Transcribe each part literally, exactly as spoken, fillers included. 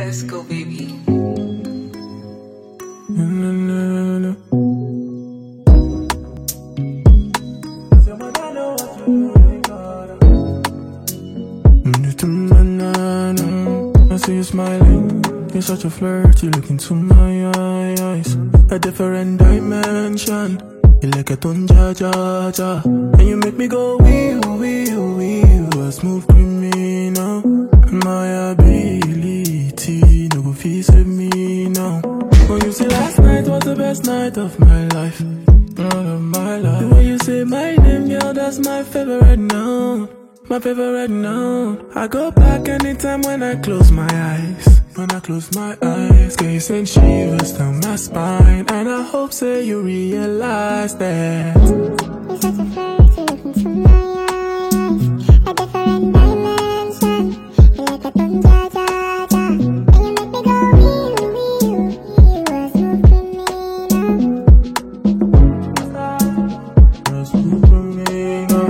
Let's go, baby. No, no, no, no. I see you smiling, you're such a flirt, you look into my eyes. A different dimension, you like a tunja ja ja. And you make me go wee wee wee, a smooth criminal. My ability, no go fee save me now. When you say last night was the best night of my life, night of my life. The way you say my name, girl, that's my favorite now. My favorite note. I go back anytime when I close my eyes. When I close my eyes, girl, you send shivers down my spine. And I hope say you realize that You're such a flirt, you look into my eyes. A different dimension, you like a tunja ja ja. And you make me go wee wee wee, a smooth criminal. a smooth criminal.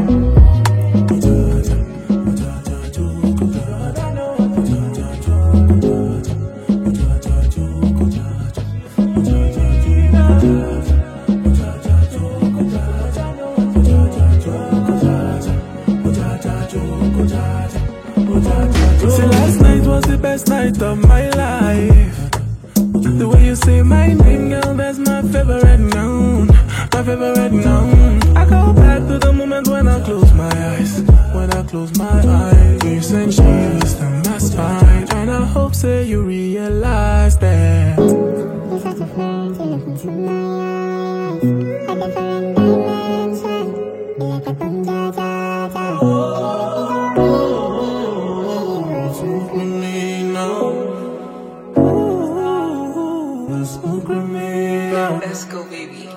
See, last night was the best night of my life. The way you say my name, girl, that's my favorite noun. My favorite noun. I go back to the moment when I close my eyes. When I close my eyes, you send shivers down my spine. And I hope say you realize that You're such a flirt, you look into my eyes. A different dimension, you like a tunja ja ja. Let's go, baby.